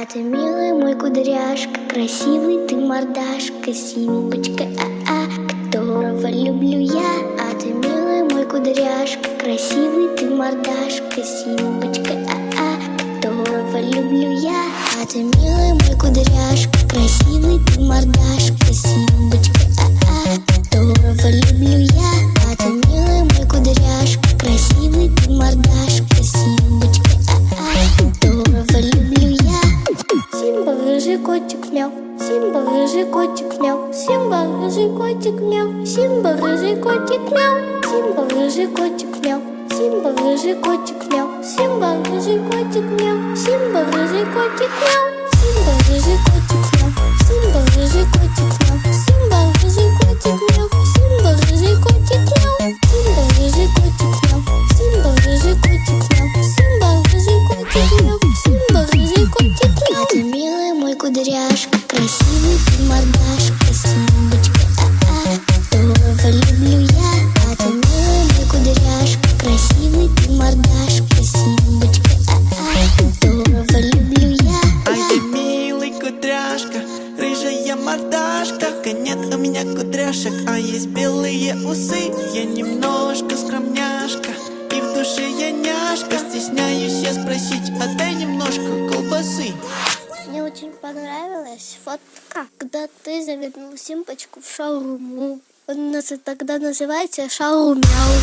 А ты милый мой кудряшка, красивый ты мордашка, Симбочка, которого люблю я. А ты милый мой кудряшка, красивый ты мордашка, Симбочка, которого люблю я. А ты милый мой кудряшка, красивый ты мордашка, Симбочка, которого люблю я. А ты милый мой кудряшка, красивый ты мордашка, Симбочка, которого люблю я. Симба, рыжий котик, мяу. Симба, рыжий котик, мяу. Симба, рыжий котик, мяу. Симба, рыжий котик, мяу. Симба, рыжий котик, мяу. Симба, рыжий котик, мяу. Симба, рыжий котик, мяу. Симба, рыжий котик, мяу. Симба, рыжий котик, мяу. Симба, рыжий котик, мяу. Симба, рыжий котик, мяу. Симба, рыжий котик, мяу. Симба, рыжий котик, мяу. Симба, рыжий котик, мяу. Симба, рыжий котик, мяу. Симба, рыжий котик, мяу. А ты милый мой кудряшка, красивый ты мордашка, Симбочка, которого люблю я. А ты милый мой кудряшка, красивый ты мордашка, Симбочка, которого люблю я. А я милый кудряшка, рыжая мордашка. Только нет у меня кудряшек, а есть белые усы. Я немножко скромняшка, и в душе я няшка. Стесняюсь я спросить, отдай немножко колбасы. Мне очень понравилась фотка, когда ты завернул Симбочку в шаурму. Он тогда называется шаурмяу.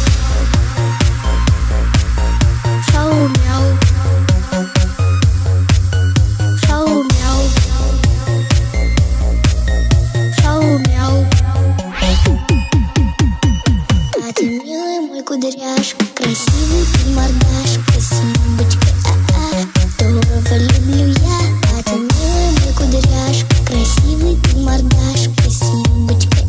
Шаурмяу. Шаурмяу. Шаурмяу. А ты милый мой кудряшка, красивый ты мордашка, Симбочка, которого люблю я. А ты милый мой кудряшка, красивый ты мордашка, Симбочка,